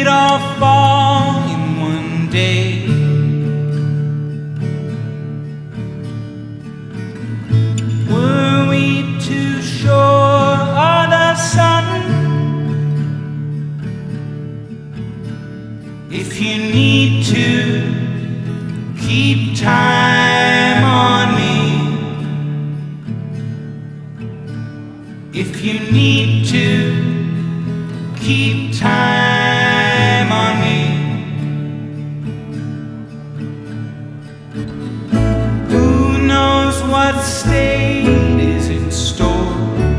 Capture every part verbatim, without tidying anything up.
it all fall in one day? Were we too sure of the sun? If you need to keep time on me, if you need to keep time on me, who knows what state is in store?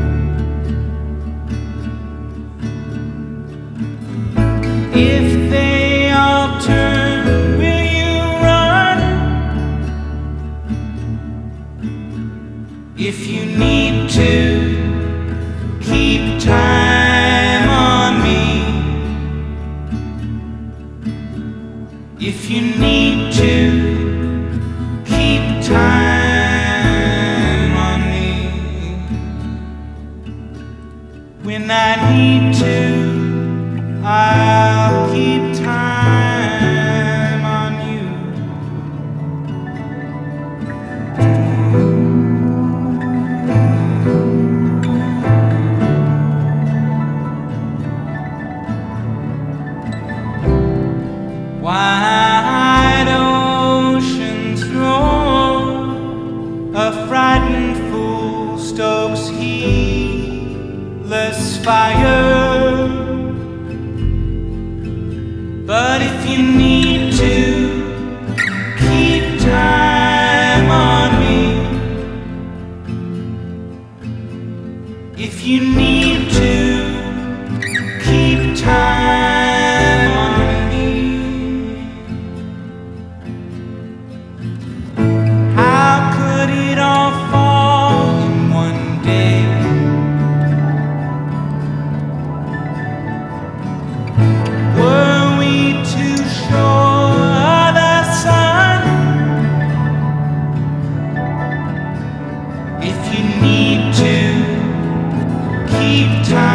If they all turn, will you run? If you need to keep time on me, if you need to keep time on me, when I need to, I'll keep time on you. Wide oceans roar, a frightened fool stokes heedless fire. But if you need to keep time on me, if you need to keep time on me, how could it all fall in one day? Were we too sure of the sun? If you need to keep time